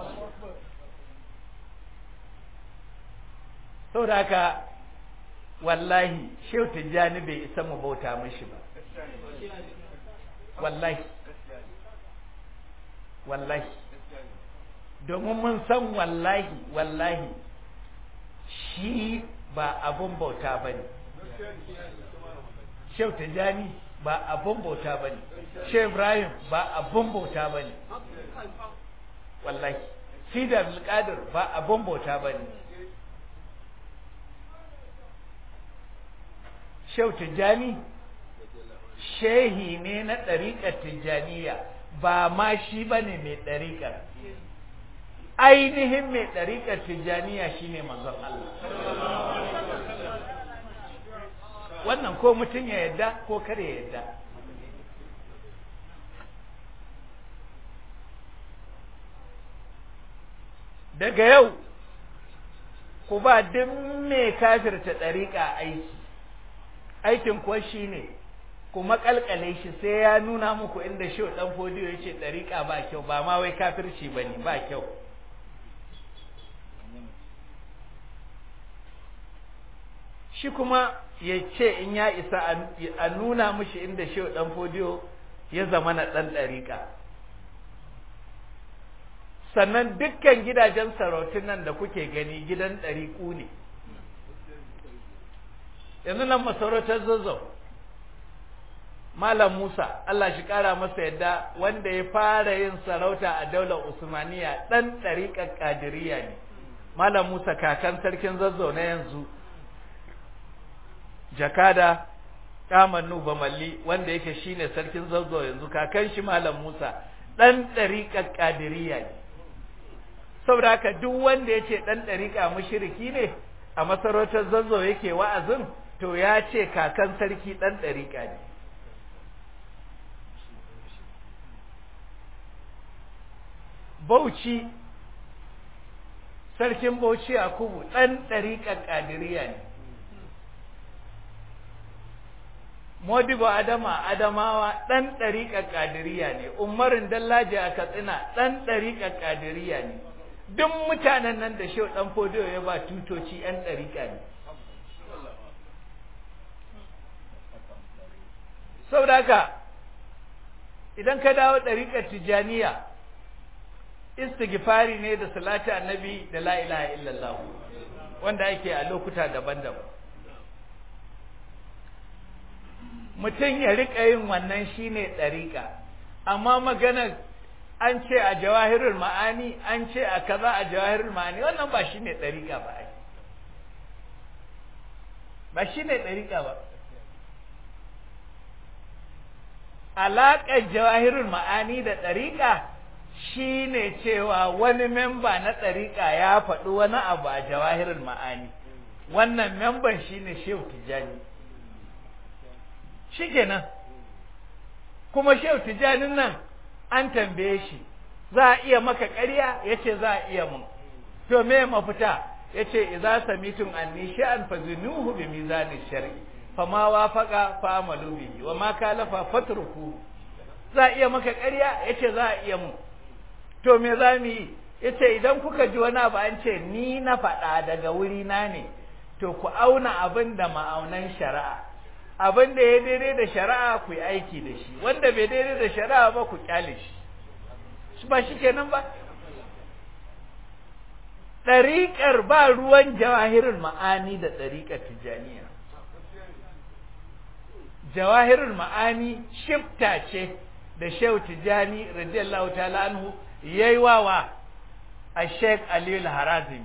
Saboda haka wallahi Shehu Tijjani bai isa mu bauta mishi ba. Wallahi domin mun san wallahi shi ba abun bauta bane. Shehu Tijjani ba abun bauta bane. Shehu Ibrahim ba abun bauta bane. Wallahi Sidi Abdul Qadir ba abun bauta bane. Shehu Tijjani shehi ne na ɗariƙar Tijjaniya, ba ma shi ba ne mai ɗariƙar. Ainihin mai ɗariƙar Tijjaniya shi ne manzon Allah. Wannan ko mutum ya yadda ko kare ya yadda. Daga yau, ku ba duk mai kafirta ɗariƙa aiki. Aikin kuwa shi ne, ku maƙalƙale shi sai ya nuna muku inda Shehu ɗan Fodiyo ya ce ɗariƙa ba kyau, ba ma wai kafirci ba ne, ba kyau. Shi kuma ya ce in ya isa a nuna mushi inda Shehu ɗan Fodiyo ya zama na ɗan ɗariƙa. Sannan dukkan gidajen sarautun nan da kuke gani gidan ɗariƙu ne. Yanzu nan masarautar Zazzau, Malam Musa, Allah shi ƙara masa yadda, wanda ya fara yin sarauta a daular Usmaniya ɗan ɗariƙar ƙadiriya ne. Malam Musa kakan sarkin Zazzau na yanzu, Jakada Ƙamannu Bamalli, wanda yake shine sarkin Zazzau yanzu, kakan shi Malam Musa ɗan ɗariƙar ƙadiriya ne. Saboda haka duk wanda ya ce ɗan ɗariƙa mushriki ne a masarautar Zazzau yake wa'azin, to ya ce kakan sarki ɗan ɗariƙa ne. Bauchi, sarkin Bauchi Yakubu ɗan ɗariƙar ƙadiriya ne. Modibo Adamawa ɗan ɗariƙar ƙadiriya ne. Umarin Dallaji a Katsina ɗan ɗariƙar ƙadiriya ne. Duk mutanen nan da Shehu ɗan Fodiyo ya ba tutoci ‘yan ɗariƙa ne. Saboda haka, idan ka dawo ɗariƙar Tijjaniya, istighfari ne da salati annabi da la ilaha illallah, wanda ake a lokuta daban-daban. Mutum ya riƙa yin wannan shine ɗariƙa, amma maganar an ce a jawahirul ma'ani, an ce a kaza a jawahirul ma'ani, wannan ba shine ɗariƙa ba ai. ba shi ne ɗariƙa ba. Alaƙar jawahirul ma'ani da ɗariƙa shi ne cewa wani memba na ɗariƙa ya faɗi wani abu a jawahirul ma'ani, wannan memban shi ne Shehu Tijjani. Shi kenan, kuma Shehu Tijjanin nan an tambaye shi, za a iya maka ƙarya? Ya ce za a iya mun. To me mafita? Ya ce idza samitum anni sha'an fazinuhu bi mizani shar'i fama wafaqa fa amalu bihi wa ma kalafa fatruku. Za a iya maka ƙarya? Ya ce za a iya mun. To me za mu yi? Ya ce idan kuka ji wani abu an ce ni na faɗa daga wuri na ne, to ku auna abin da ma'aunan shari'a, abin da ya daidai da shari'a ku yi aiki da shi, wanda bai daidai da shari'a ba ku kyale shi. Ba shi kenan ba? Ɗariƙar ba ruwan jawahirul ma'ani da ɗariƙar Tijjaniya. Jawahirul ma'ani shifta ce da Shehu Tijjani radiyallahu ta'ala anhu yayi wawa a Sheikh Ali al-Harazimi.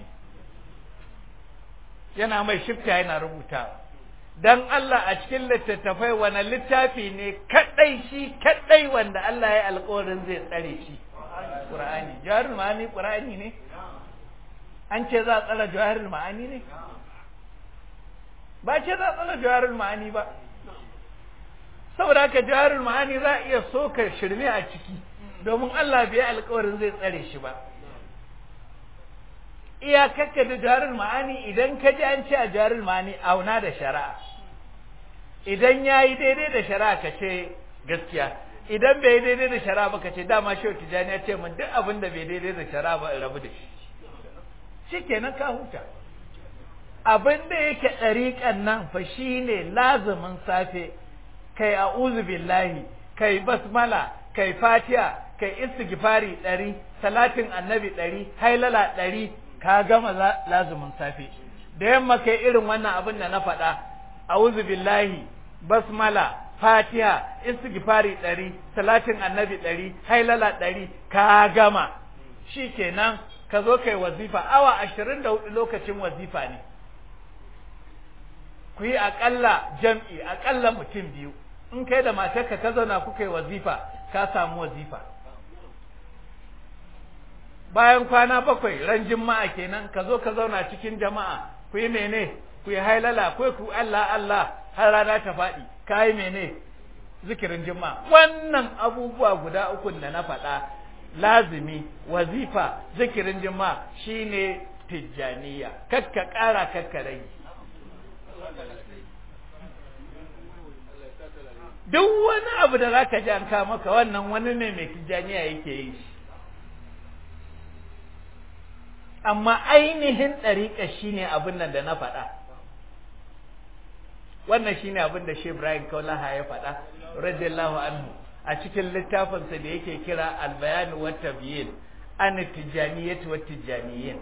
Yana mai shifta yana rubuta. Dan Allah a cikin littattafai wani littafi ne kadai wanda Allah ya alƙawarin zai tsare shi. Qur'ani. Jawahirul ma'ani Qur'ani ne? An ce za a tsara jawahirul ma'ani ne? Ba ce za a tsara jawahirul ma'ani ba. Saboda haka jawahirul ma'ani za a iya soka shirme a ciki, domin Allah bai alƙawarin zai tsare shi ba. Iyakakka da jawahirul ma'ani idan ka ji an ce a jawahirul ma'ani auna da shari'a. Idan ya yi daidai da shari'a ka ce gaskiya. Idan bai yi daidai da shari'a ba ka ce dama Shehu Tijjani ya ce min duk abin da bai daidai da shari'a ba in rabu da shi. Shi kenan ka huta. Abin da yake ɗariƙan nan fa shi ne lazumin safe, kai a'udhu billahi, kai basmala, kai fatiha, kai istighfari 100, salatin annabi 100, hailala 100, ka gama lazumin safe. Da yamma kai irin wannan abin da na faɗa, a'udhu billahi, basmala, fatiha, istighfari 100, salatin annabi 100, hailala 100, ka gama. Shi kenan ka zo kai wazifa, awa 24 lokacin wazifa ne. Ku yi aƙalla jam'i, aƙalla mutum biyu. In kai da matarka ka zauna kuka yi wazifa, ka samu wazifa. Bayan kwana 7 ran juma'a kenan ka zo ka zauna cikin jama'a, ku yi mene? Ku yi hailala, ku Allah Allah har rana ta faɗi, ka yi mene? Zikirin juma'a. Wannan abubuwa guda uku da na faɗa, lazimi, wazifa, zikirin juma'a shine Tijjaniya. Kakka ƙara kakka rage. Duk wani abu da zaka ji an kawo maka wannan wani ne mai Tijjaniya yake yi shi. Amma ainihin ɗariƙa shine abin nan da na faɗa. Wannan shine abin da Sheikh Ibrahim Kaulaha ya faɗa radiyallahu anhu a cikin littafinsa da yake kira Al-Bayan wa Tabyin an Tijaniyyah wa Tijaniyyin.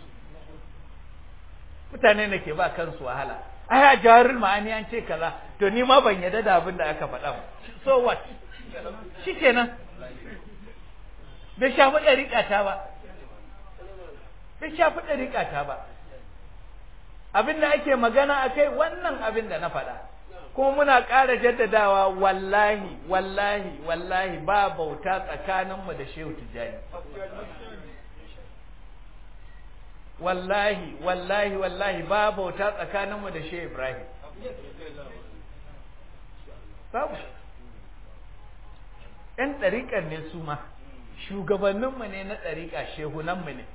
Mutane ne ke ba kansu wahala. Ai a Jawahirul Ma'ani an ce kaza, to ni ma ban yarda da abin da aka faɗa ba. So what? Shikenan. Bai shafi ɗariƙata ba. Bai shafi ɗariƙata ba. Abin da ake magana akai wannan abin da na faɗa. Kuma muna ƙara jaddadawa wallahi ba bauta tsakaninmu da Shehu Tijjani. Wallahi ba bauta tsakaninmu da Shehu Ibrahim. Babu. ‘Yan ɗariƙar ne su ma, shugabanninmu ne na ɗariƙa, shehunanmu ne.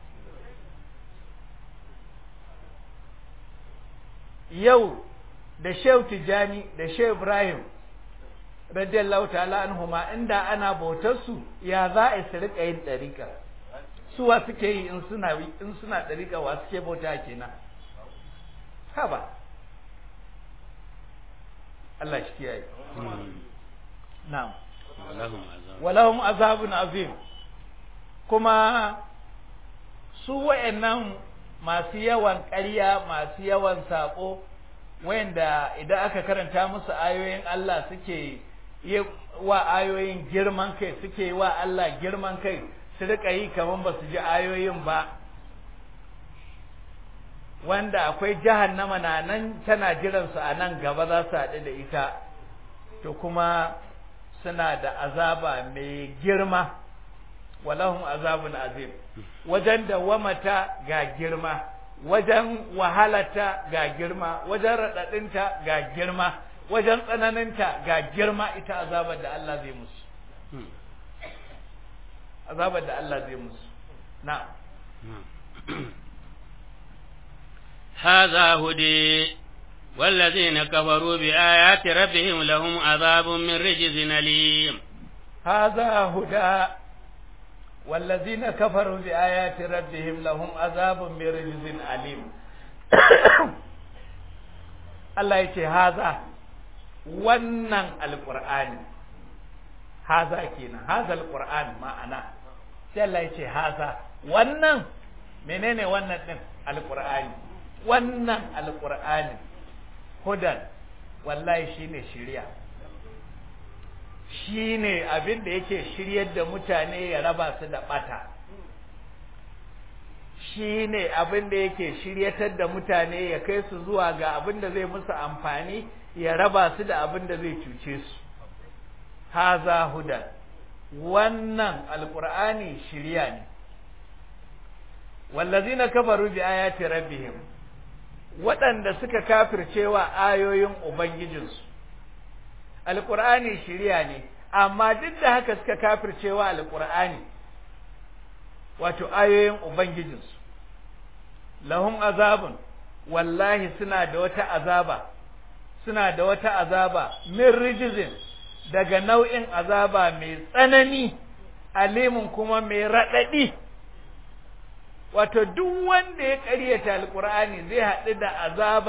Yau da Shehu Tijjani da Shehu Ibrahim radiyallahu ta'ala anhuma inda ana bautar su ya za a su rika yin dariƙa, su wa suke yi in suna dariƙa wa suke bauta kenan? Haba Allah shi kiyaye. Na'am. Walahum azabun azim. Kuma su wayannan masu yawan ƙarya, masu yawan saƙo, wanda idan aka karanta musu ayoyin Allah suke yi wa ayoyin girman kai, suke wa Allah girman kai, su rika yi kaman ba su ji ayoyin ba. wanda akwai jahannama na nan tana jiransu a nan gaba za su haɗu da ita, to kuma suna da azaba mai girma, walahum azabun azim. Wajen dawamata ga girma, wajen wahalata ga girma, wajen raɗaɗinta ga girma, wajen tsananinta ga girma, ita azabar da Allah zai musu. Azabar da Allah zai musu. Na'am. هذا هدي والذين كفروا بآيات ربهم لهم عذاب من رجز أليم. هذا هدى والذين كفروا بآيات ربهم لهم عذاب من رجز أليم. Allah ya ce haza wannan alƙur'ani, haza kenan, haza alƙur'ani ma'ana, sai Allah ya ce haza wannan, menene wannan ɗin? Alƙur'ani. Wannan alƙur'ani hudan wallahi shine shiriya, shine abin da yake shiryar da mutane ya raba su da ɓata, shine abin da yake shiryatar da mutane ya kai su zuwa ga abin da zai musu amfani, ya raba su da abin da zai cuce su. Haza hudan, wannan alqur'ani shiriya ne. Wallazina kafaru bi ayati rabbihim, waɗanda suka kafircewa ayoyin ubangijinsu. Alqur'ani shiriya ne, amma duk da haka suka kafircewa alqur'ani, wato ayoyin ubangijinsu. Lahum azabun, wallahi suna da wata azaba, suna da wata azaba min rijizin, daga nau'in azaba mai tsanani, alimin kuma mai raɗaɗi. Wato duk wanda ya ƙaryata alƙur'ani zai haɗu da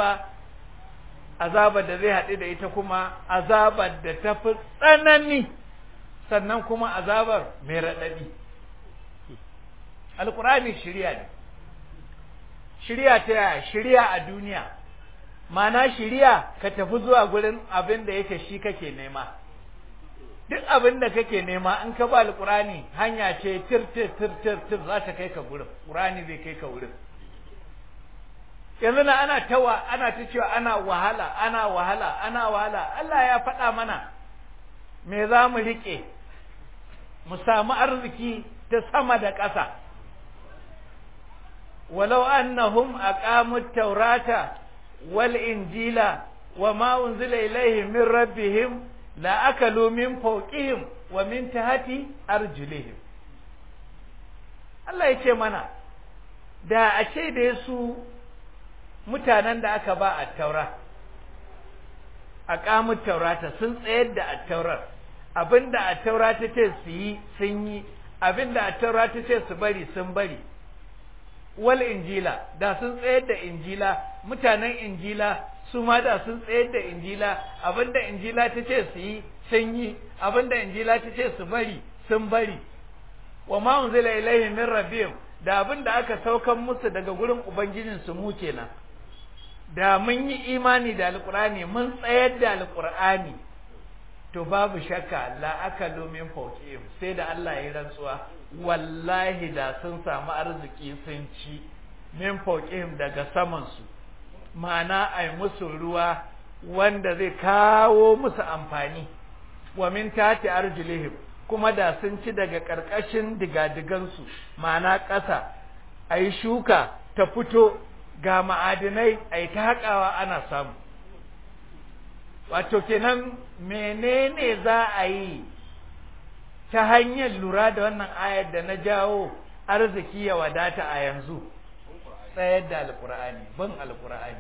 azaba da zai haɗu da ita kuma azabar da ta fi tsanani, sannan kuma azabar mai raɗaɗi. Alƙur'ani shiriya ne. Shiriya ta yaya? Shiriya a duniya, ma'ana shiriya ka tafi zuwa gurin abin da yake shi kake nema. Duk abin da kake nema in ka ba alƙur'ani hanya ce tir za ta kai ka gurin, ƙur'ani zai kai ka wurin. Yanzu na ana ta cewa ana wahala. Allah ya faɗa mana me za mu riƙe, mu samu arziki ta sama da ƙasa. Walau annahum aqamut taurata wal injila wa ma unzila ilaihim min rabbihim la akalu min fawqihim wa min tahti arjulihim. Allah ya ce mana da a ce da su mutanen da aka ba at-taura aqamut taurata sun tsayar da at-taurar, abinda at-taura ta ce su yi sun yi, abinda at-taura ta ce su bari sun bari. Wal injila, da sun tsayar da injila, mutanen injila su ma da sun tsayar da injila, abinda injila ta ce su yi sun yi, abinda injila ta ce su bari sun bari. Wa ma unzila ilaihim min rabbihim, da abinda aka saukan musu daga gurin ubangijin su mu kenan. Da mun yi imani da alqur'ani, mun tsayar da alqur'ani, to babu shakka la akalu min fawqihim, sai da Allah ya rantsuwa, wallahi da sun samu arziki sun ci min fawqihim daga saman su, ma'ana ai musu ruwa wanda zai kawo musu amfani, wa min tati arjulihim, kuma da sun ci daga karkashin digadigan su, ma'ana ƙasa, ai shuka ta fito ga ma'adinai ai ta haƙawa ana samu. Wato kenan menene za a yi ta hanyar lura da wannan ayar da na jawo arziki ya wadata a yanzu? Tsayar da alkur'ani, bin alkur'ani.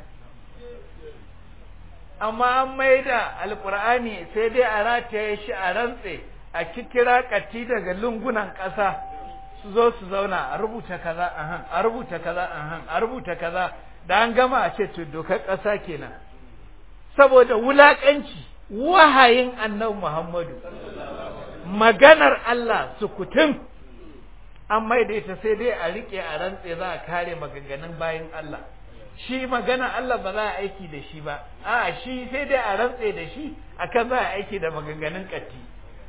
Amma an maida alkur'ani sai dai a rataye shi a rantse, a kikira katti daga lungunan ƙasa su zo su zauna a rubuta kaza a rubuta kaza a rubuta kaza, da an gama a ce to dokar ƙasa kenan. Saboda wulaƙanci, wahayin annabi Muhammadu, maganar Allah sukutun, an maida ita sai dai a riƙe a rantse za a kare maganganun bayin Allah. Shi maganar Allah ba za a aiki da shi ba, a shi sai dai a rantse da shi akan za a aiki da maganganun ƙatti.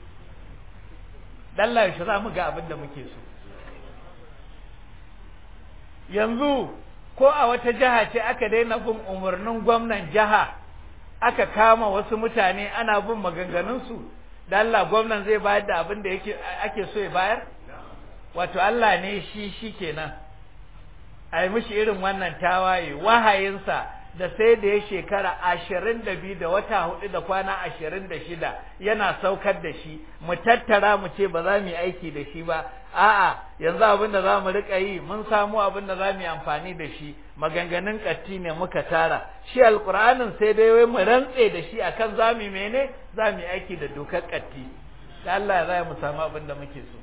Allah ya za mu ga abin da muke so. Yanzu ko a wata jiha ce aka daina bin umarnin gwamnan jiha aka kama wasu mutane ana bin maganganunsu, da Allah gwamnan zai bayar da abin da ake so ya bayar? Wato Allah ne shi kenan a yi mishi irin wannan tawaye, wahayinsa da sai da ya shekara 22 da wata 4 da kwana 26 yana saukar da shi, mu tattara mu ce ba za mu yi aiki da shi ba. A'a, yanzu abin da za mu riƙa yi, mun samu abin da za mu yi amfani da shi, maganganun ƙatti ne muka tara. Shi alƙur'anin sai dai wai mu rantse da shi akan za mu yi mene, za mu yi aiki da dokar ƙatti. Da Allah ya mu samu abin da muke so.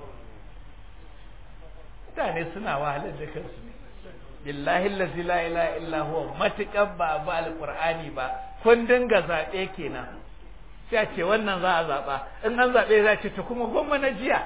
Mutane suna wahalar da kansu ne. Billahi allazi la ilaha illa huwa, matuƙar ba alƙur'ani ba, kun dinga zaɓe kenan. Sai a ce wannan za a zaɓa, in an zaɓe za a ce to kuma gwamma na jiya.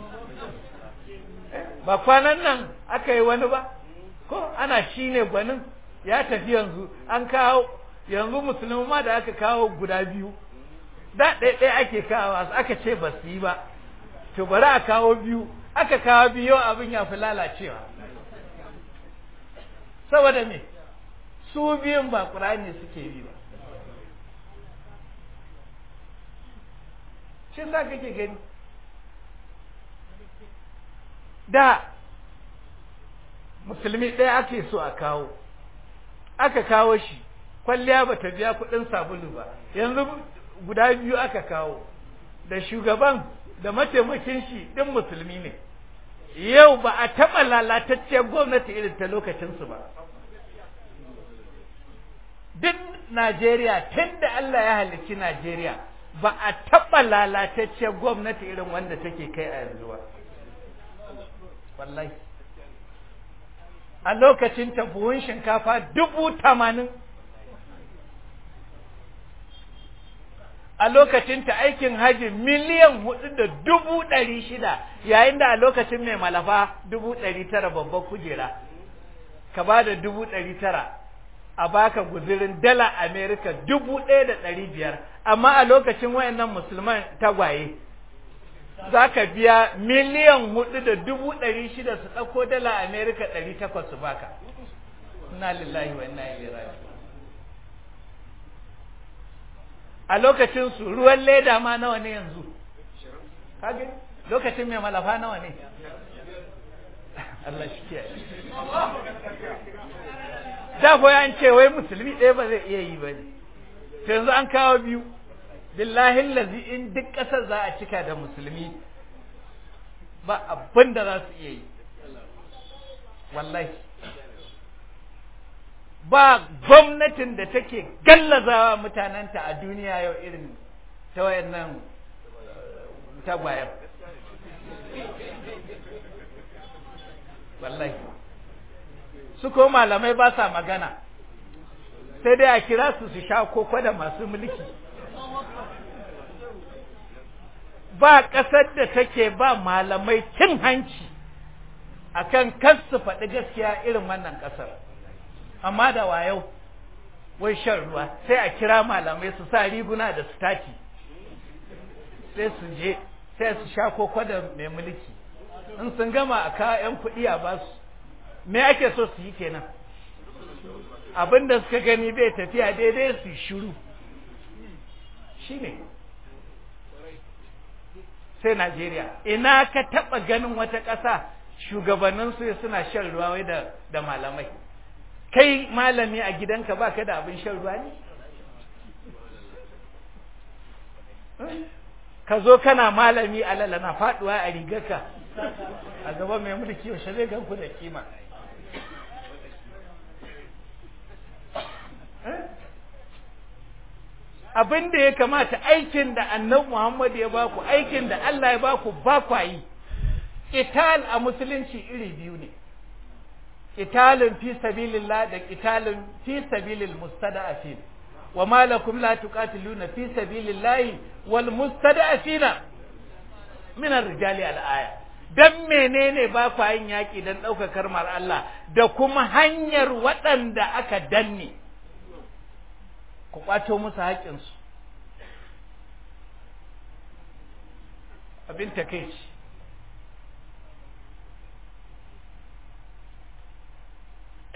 Ba kwanan nan aka yi wani ba, ko ana shi ne gwanin ya tafi yanzu, an kawo yanzu musulmi ma da aka kawo guda biyu, da ɗaya ake kawo, aka ce ba su yi ba, to bari a kawo biyu, aka kawo biyu, abin ya fi lalacewa. Saboda me, su biyun ba ƙur'ani suke yi ba. Shi sa kake gani da musulmi ɗaya ake so a kawo, aka kawo shi, kwalliya ba ta biya kuɗin sabulu ba, yanzu guda biyu aka kawo, da shugaban da mataimakin shi ɗin musulmi ne. Yau ba a taɓa lalatacciyar gwamnati irin ta lokacinsu ba. Duk Najeriya, tun da Allah ya halicci Najeriya, ba a taɓa lalatacciyar gwamnati irin wanda take kai a yanzu ba. Wallahi. A lokacin ta buhun shinkafa 80,000. A lokacin ta aikin haji 4,600,000, yayin da a lokacin mai malafa 900,000 babban kujera. Ka ba da 900,000 a baka guzirin dala Amerika 1,500, amma a lokacin wayannan musulman tagwaye za ka biya 4,600,000 su ɗauko dala Amerika 800 su baka. Inna lillahi wa inna ilaihi raji'un. A lokacin su ruwan leda ma nawa ne yanzu? Kage lokacin mai malafa nawa ne? Allah shi kiyaye. Da ko an ce wai musulmi ɗaya ba zai iya yi ba ne. To yanzu an kawo biyu. Billahi allazi in duk ƙasar za a cika da musulmi ba abin da za su iya yi. Wallahi. Ba gwamnatin da take gallazawa mutanenta a duniya yau irin ta wayannan tagwayar. Wallahi. Su ko malamai ba sa magana, sai dai a kira su sha koko da masu mulki. Ba ƙasar da take ba malamai cin hanci akan kar su faɗi gaskiya irin wannan ƙasar. Amma da wayau, wai shan ruwa, sai a kira malamai su sa riguna da stati, sai su je, sai su sha koko da mai mulki. In sun gama a kawo 'yan kuɗi a basu. Me ake so su yi kenan? Abinda suka gani bai tafiya daidai su shiru. Shi ne. Sai Najeriya. Ina ka taɓa ganin wata ƙasa shugabanninsu suna shan ruwa wai da malamai. Kai malami a gidanka ba ka da abin shan ruwa ne? Ka zo kana malami alala na faɗuwa a rigarka a gaban mai mulki yaushe zai ganku da kima. Abin da ya kamata, aikin da annabi Muhammad ya baku, aikin da Allah ya baku ba kwa yi. Qital a musulunci iri biyu ne. Qitalun fi sabilillah da qitalun fi sabilil mustada'afin. Wa ma lakum la tuqatiluna fi sabilillah wal mustada'afina min ar-rijali al-aya. Dan menene ba kwa yin yaki dan ɗaukar kalmar Allah da kuma hanyar waɗanda aka danne? Ku kwato musu haƙƙinsu. Abin takeici.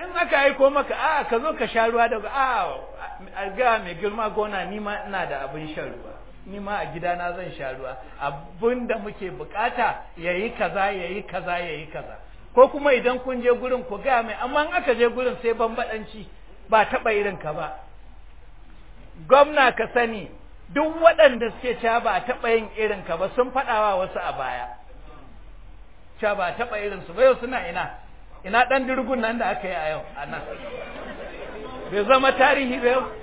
in aka aiko maka a ka zo ka sha ruwa daga a ga mai girma gona ni ma ina da abin shan ruwa, ni ma a gidana zan sha ruwa, abin da muke bukata yayi kaza yayi kaza yayi kaza. Ko kuma idan kun je gurin ku ga mai, amma in aka je gurin sai bambadanci, ba taɓa irin ka ba. Gwamna ka sani duk waɗanda suke cewa ba taɓa yin irin ka ba sun faɗawa wasu a baya cewa ba taɓa irin su ba. Yau suna ina ɗan dirgun nan da aka yi a yau a nan, bai zama tarihi ba yau.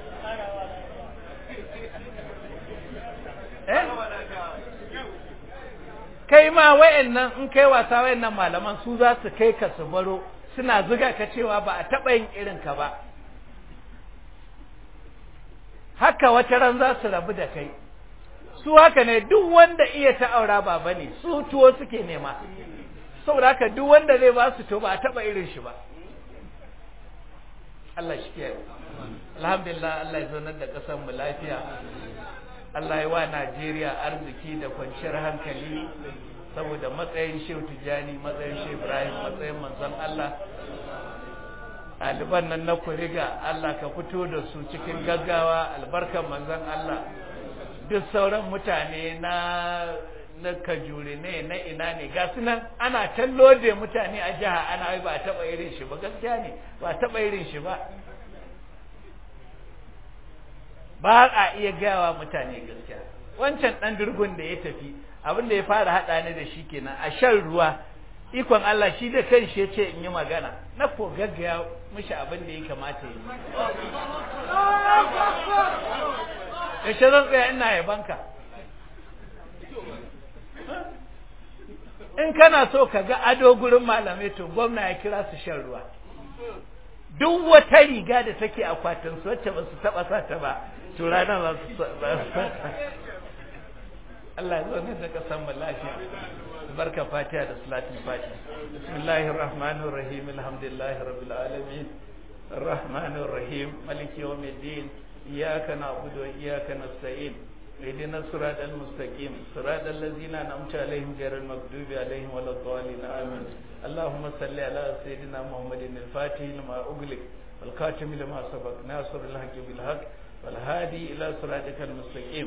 Kai ma wayannan in kai wasa wayannan malaman su za su kai ka su baro, suna zuga ka cewa ba a taɓa yin irin ka ba. Haka wata ran za su rabu da kai. Su haka ne, duk wanda iya ta aura baba ne, su tuwo suke nema. Saboda haka duk wanda zai ba su to ba a taɓa irin shi ba. Allah shi ke. Alhamdulillah, Allah ya zaunar da ƙasar mu lafiya. Allah ya wa Najeriya arziki da kwanciyar hankali saboda matsayin Shehu Tijjani, matsayin Shehu Ibrahim, matsayin manzon Allah. Ɗaliban nan na Kuriga, Allah ka fito da su cikin gaggawa, albarkan manzon Allah. Duk sauran mutane na Kajuri ne, na ina ne, ga su nan ana tallo da mutane a jiha, ana ba a taɓa irin shi ba, gaskiya ne, ba a taɓa irin shi ba. Ba a iya gawa mutane gaskiya. Wancan ɗan durgun da ya tafi, abin da ya fara haɗa ni da shi kenan, a shan ruwa, ikon Allah shi da kan shi ya ce in yi magana, na ko gaggaya mishi abin da ya kamata yi. Ya ce zan tsaya ina yabanka. In kana so ka ga ado gurin malamai to gwamna ya kira su shan ruwa. Duk wata riga da take akwatin su wacce ba su taɓa sa ta ba, to ranar za su Allah ya zo da kasan mu lafiya. Barka Fatiha da salatul Fatiha. Bismillahir Rahmanir Rahim. Alhamdulillahi Rabbil Alamin. Arrahmanir Rahim. Maliki Yawmiddin. Iyyaka na'budu wa iyyaka nasta'in. Ihdinas siratal mustaqim. Siratal ladzina an'amta alaihim ghairil maghdubi alaihim waladdallin. Amin. Allahumma salli ala sayyidina Muhammadin al-Fatih lima ughliq wal khatim lima sabaq nasiril haqqi bil haqq wal hadi ila siratikal mustaqim.